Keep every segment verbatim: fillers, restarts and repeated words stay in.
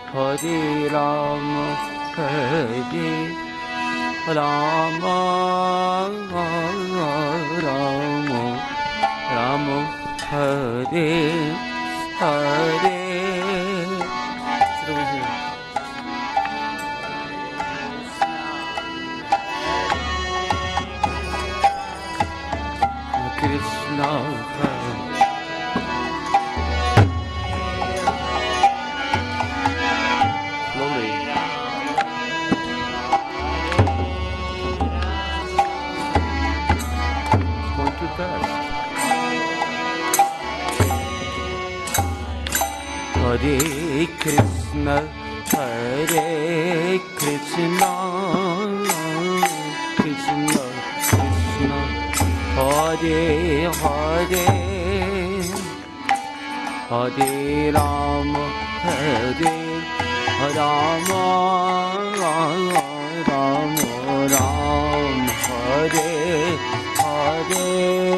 Hare Rama, Hare Rama, Rama, Rama, Hare Hare. Krishna, slowly. It's going too fast. Hare Krishna, Hare Krishna, Krishna Krishna, Hare Hare, Hare Rama, Hare Rama, Rama Rama, Hare Hare.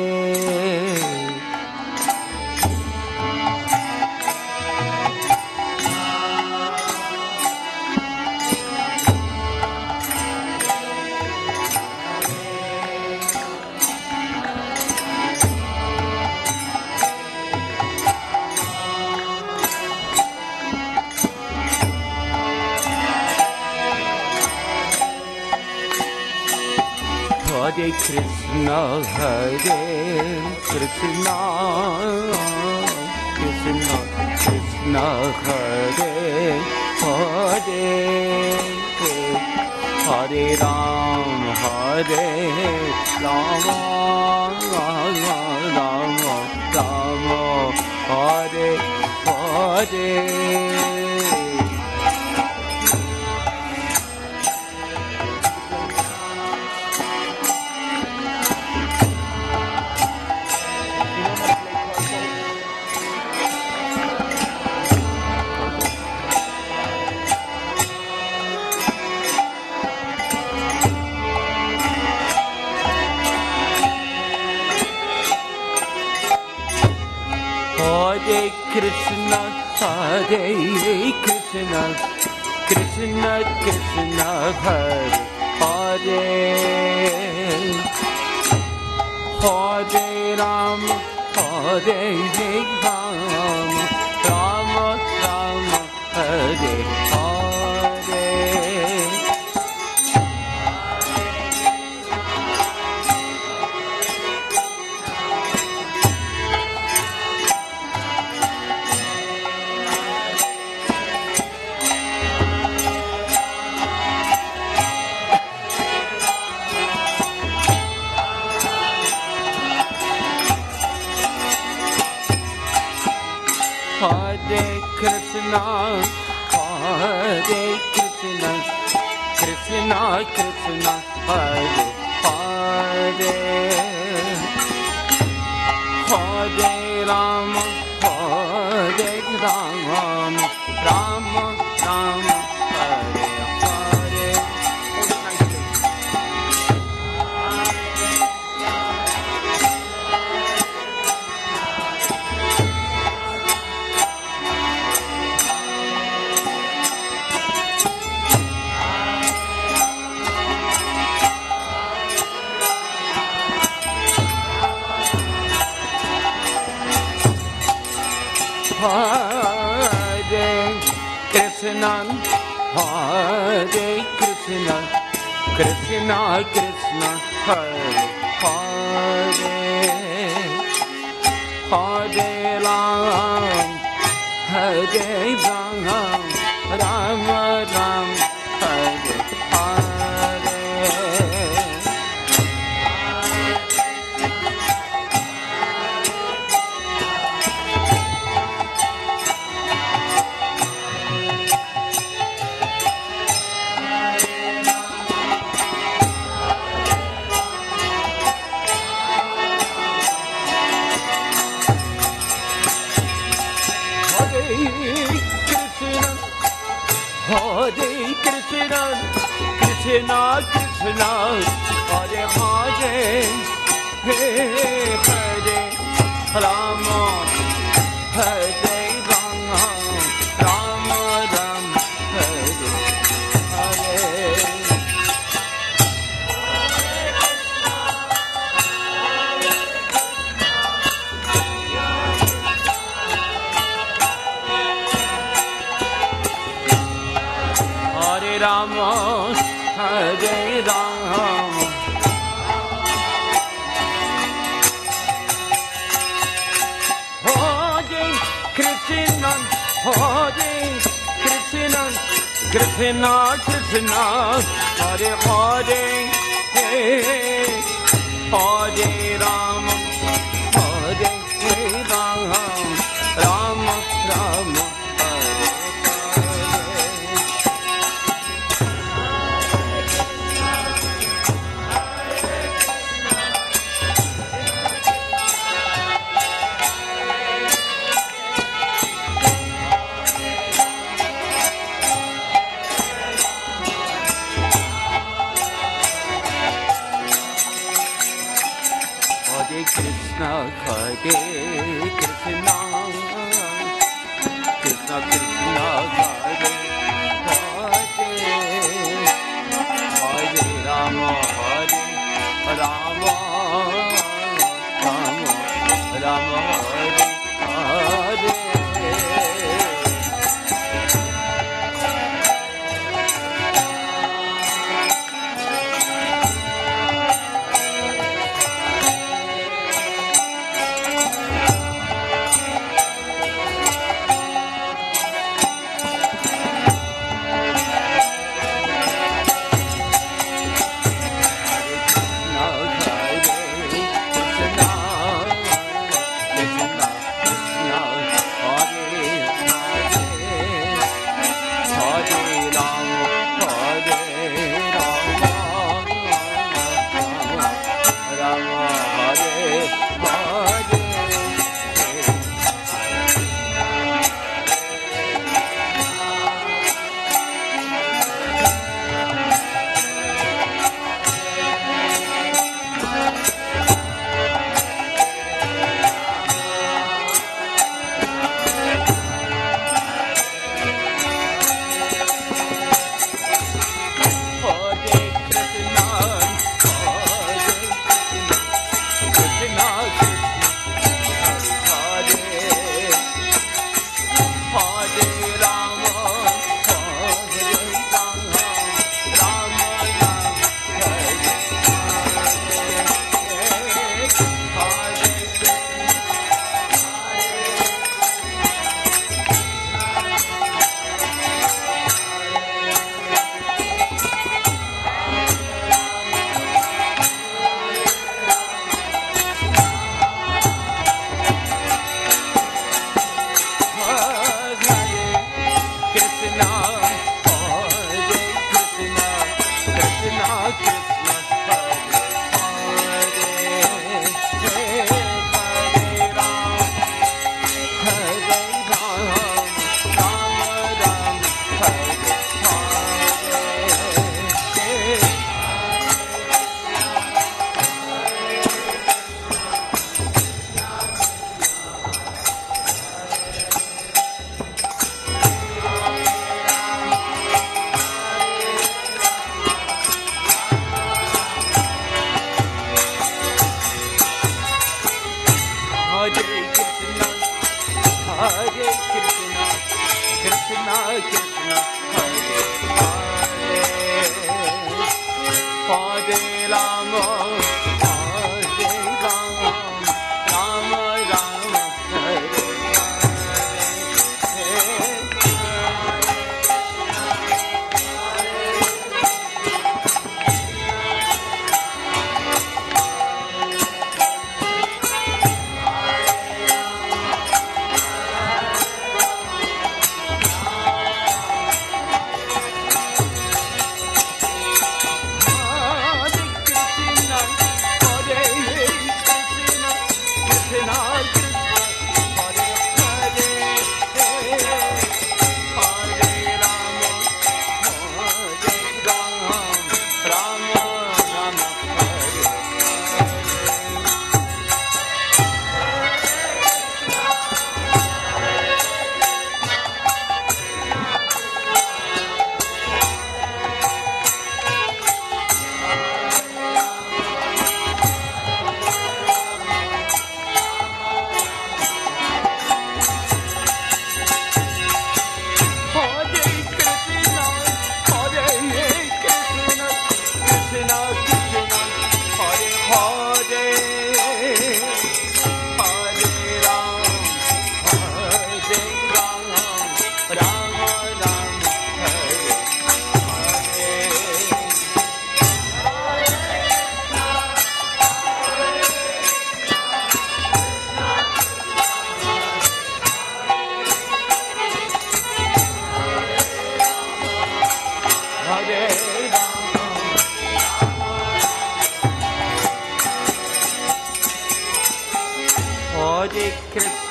Hare Krishna, Hare Krishna, Krishna Krishna, Hare Hare, Hare Rama, Hare Rama, Rama Rama, Hare Hare. Hare Krishna, Hare Krishna, Krishna Krishna, Hare Hare, Hare Rama, Hare Rama, Rama Rama, Hare Hare. Hare Krishna, Hare Krishna, Krishna Krishna, Hare Hare, Hare Rama, Hare Rama, Rama Rama, Hare Hare. Hare Krishna, Hare Krishna, Krishna Krishna, Hare Hare, Hare Rama, Hare Rama, Rama Rama, Hare Hare. Hare Krishna, Krishna Krishna, Hare Hare, Hare Rama, Hare Rama, Rama Rama, Rama, Hare Rama. Hare Krishna, Hare Krishna, Krishna Krishna, Hare Hare, Hare Rama, Hare Rama, Rama Rama. Krishna, Hare Krishna, Krishna Krishna, Hare Hare, Hare Rama, Hare Rama, Rama Rama, Hare Hare.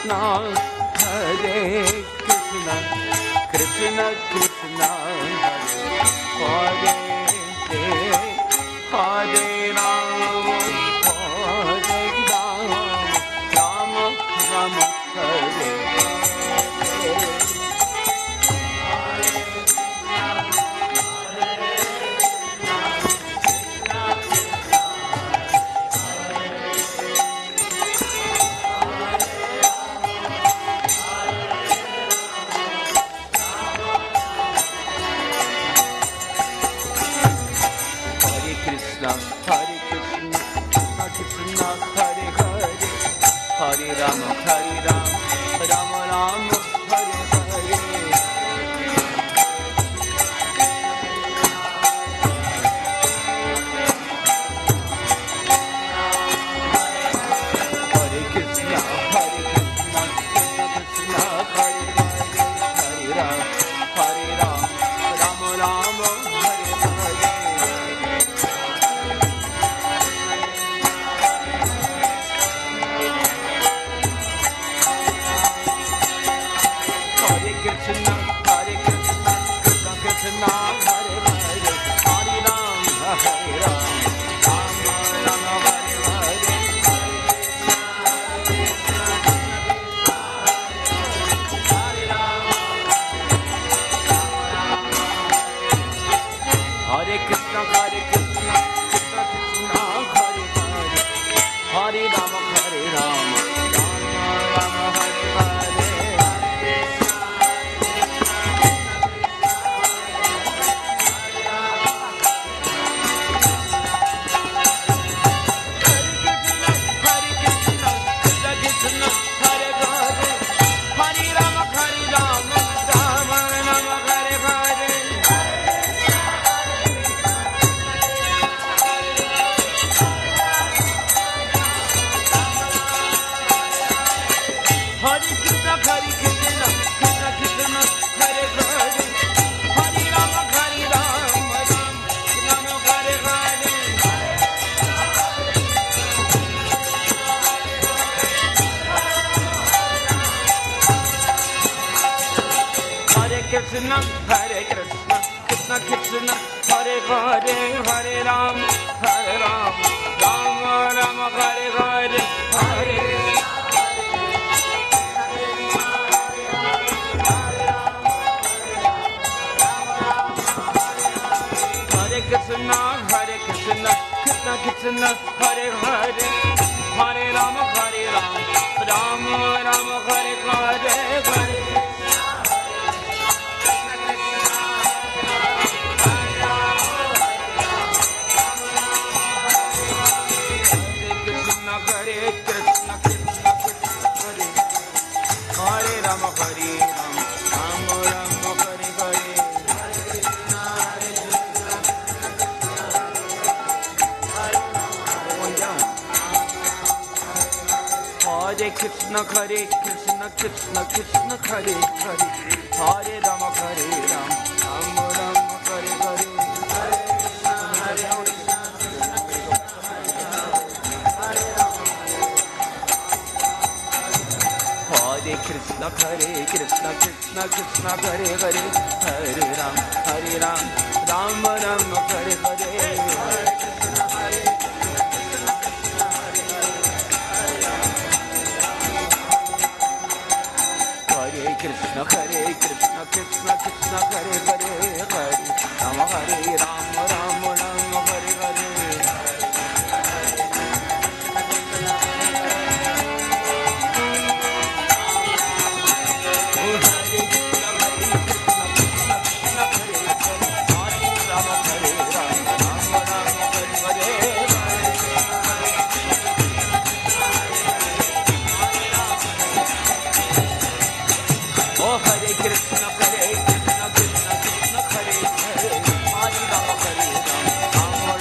Krishna, Hare Krishna, Krishna Krishna, Hare Hare, Hare Rama, Hare Rama, Rama Rama, Hare Hare. Hare Krishna, Krishna Krishna, Hare Hare, Hare Rama, Hare Rama, Rama Rama, Hare Hare. Hare Krishna, Hare Krishna, Krishna Krishna, Hare Hare, Hare Rama, Hare Rama, Rama Rama, Hare Hare. Krishna, Hare Krishna, Krishna Krishna, Hare Hare, Hare Rama, Hare Rama, Rama Rama, Hare Hare. Hare Krishna, Hare Krishna, Krishna Krishna, Hare Hare, Hare Rama, Hare Rama, Rama Rama, Hare Hare. Krishna, Hare Krishna, Krishna Krishna, Hare Hare, Hare Rama, Hare Rama, Rama Rama, Hare Hare, Hare. Hare Krishna, Hare Krishna, Krishna Krishna, Hare Hare, Hare Rama, Hare Rama, Rama Rama, Hare Hare, Hare. Hare Krishna, Krishna Krishna, Hare Hare Rama, Hare Rama, Rama Rama, Hare Hare. Hare Krishna, Hare Krishna, Krishna Krishna, Hare Hare, Hare Rama, Hare Rama, Rama Rama, Hare Hare. Hare Krishna, Hare Krishna, Krishna Krishna, Hare Hare, Hare Ram, Hare Ram, Ram Ram, Hare Hare. Hare Krishna, Hare Krishna, Krishna Krishna, Hare Hare, Hare Ram, Hare Ram, Ram Ram, Hare Hare. Krishna, Hare Krishna, Krishna Krishna, Hare Hare, Hare Rama, Hare Rama, Rama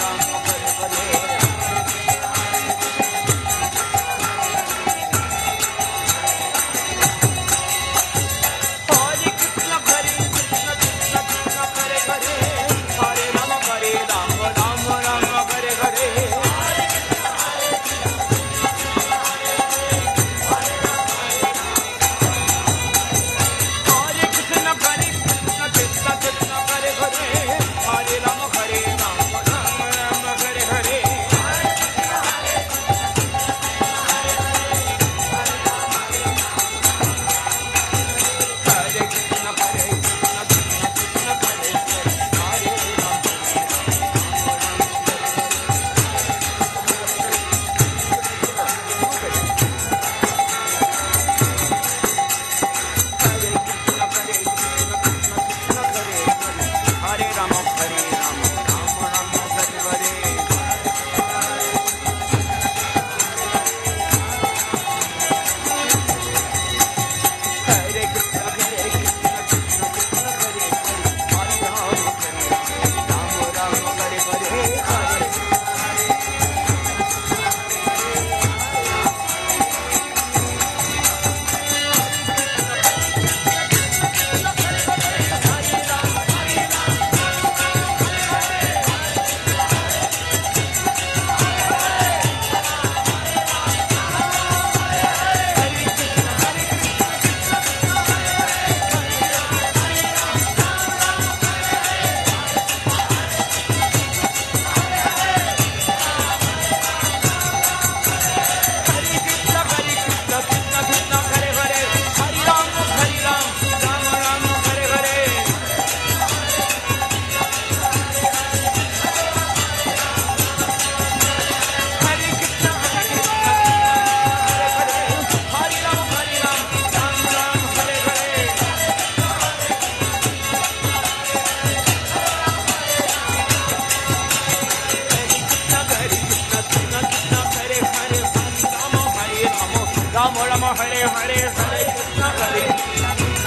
Hare Krishna, Hare Krishna.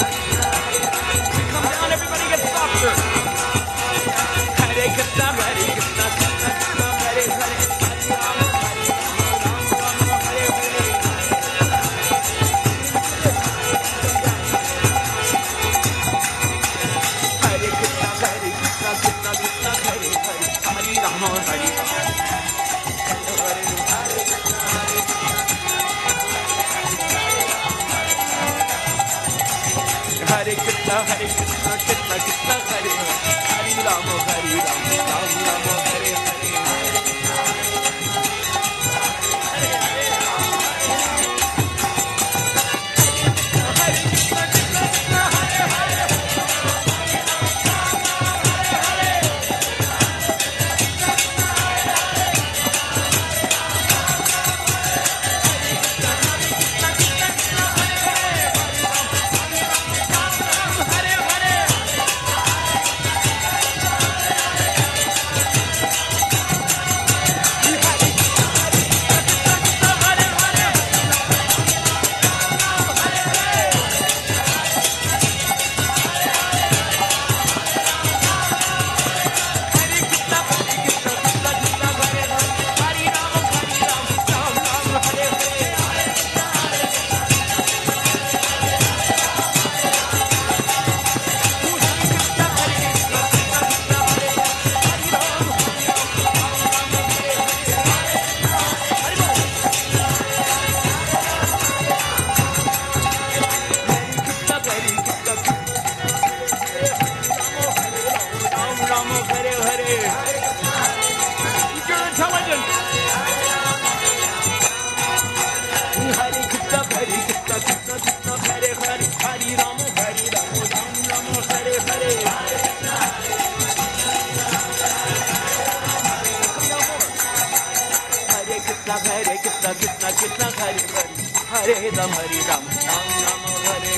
Come down, everybody get softer. Hare Krishna, Hare Krishna, Krishna Krishna, Hare Hare. Hare Krishna, Hare Krishna, Krishna Krishna, Hare Hare, Hare Rama, Hare Rama, Rama Rama, Hare Hare. Hare Ram, Hare Ram, Ram Ram, Hare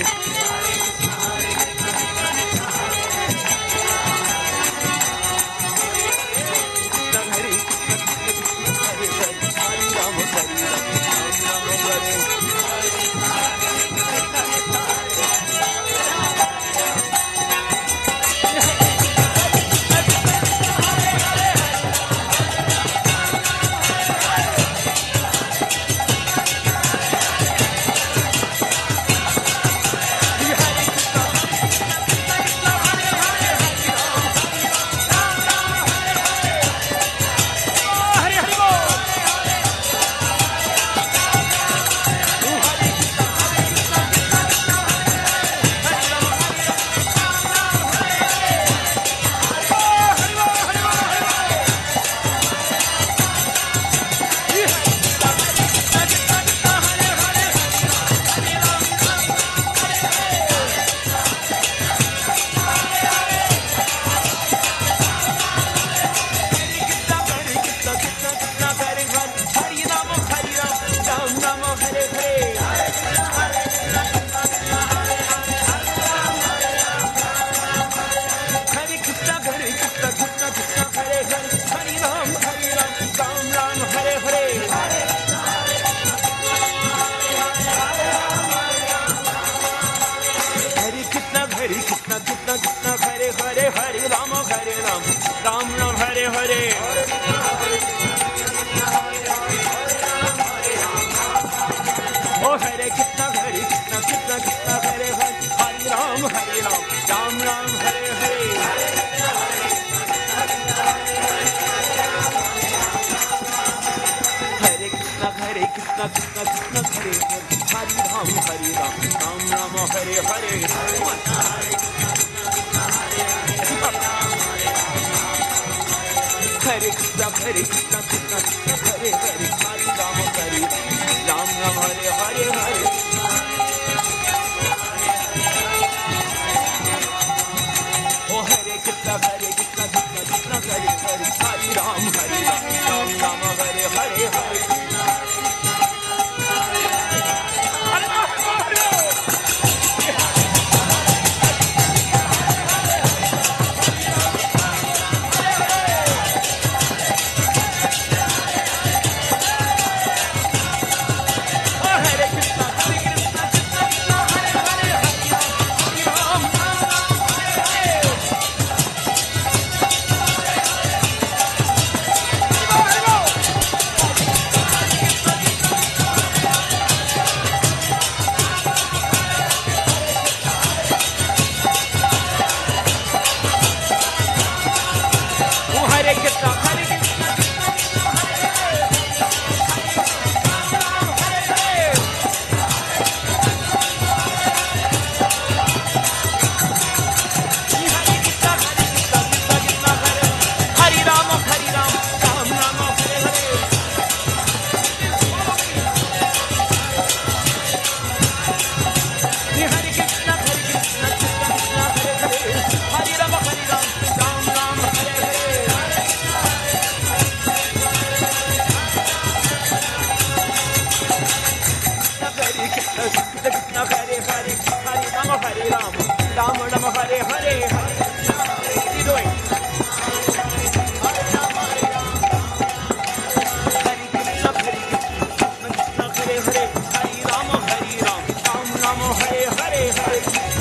Hare, Hare Rama, Hare Rama, Rama Rama, Hare Hare, Hare. What are you doing? Hare Rama, Hare Rama, Hare Krishna, Hare Krishna, Krishna Hare Hare, Hare Rama, Hare Rama, Rama Rama, Hare Hare, Hare.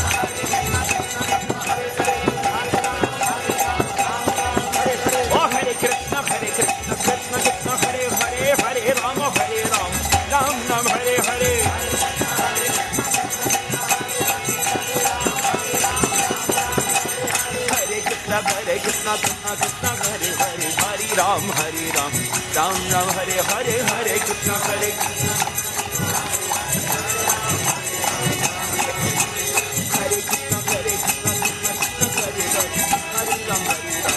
Oh, Hare Krishna, Hare Krishna, Krishna Krishna, Hare Hare, Hare Rama, Hare Rama, Ram Ram, Hare Hare. Hare Krishna, Hare Krishna, Krishna Krishna, Hare Hare, Hare Ram, Hare Ram, Ram Ram, Hare Hare, Hare Krishna, Hare Krishna. Hare Krishna, Hare Krishna, Krishna Krishna, Hare Hare, Hare Ram, Hare Ram,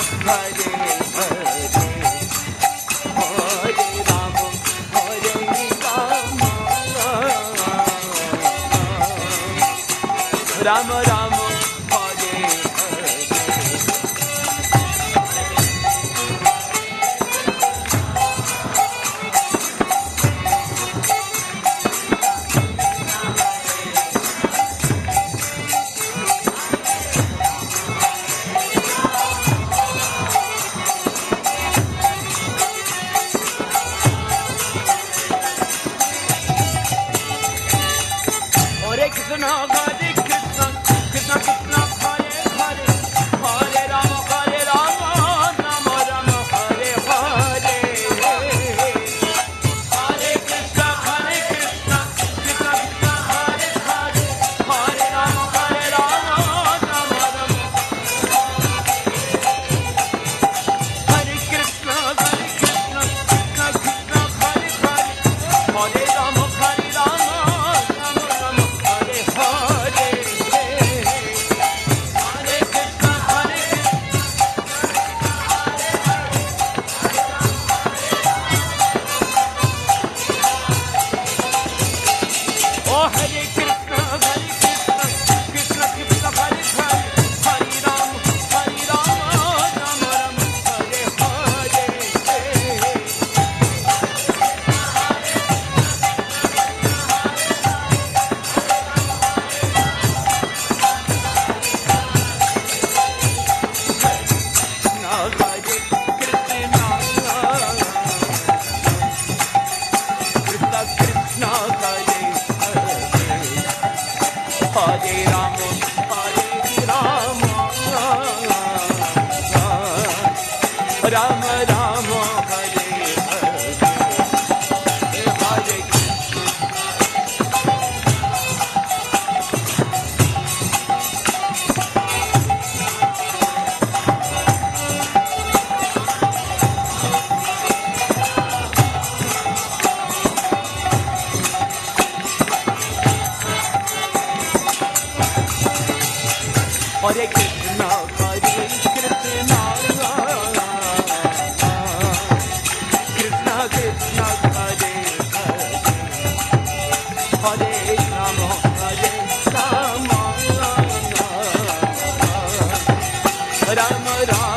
Hare Ram Ram Hare Hare Hare Krishna Hare Krishna Krishna Krishna Hare Hare Hare Rama Hare Rama Rama Rama Hare Hare Hare Krishna Hare Krishna Krishna Krishna Hare Hare Hare Rama Hare Rama Rama Rama Hare Krishna Hare Krishna Krishna Krishna Hare Hare Hare Rama Hare Rama Hare Krishna, Hare Krishna, Krishna Krishna, Hare Hare, Hare Rama, Hare Rama, Rama Rama, Hare Hare. Hare Rama, Hare Rama, Rama Rama, Hare Hare, Hare Hare Krishna, Hare Krishna, Krishna Krishna, Hare Hare, Hare Rama, Hare Rama, Rama Rama.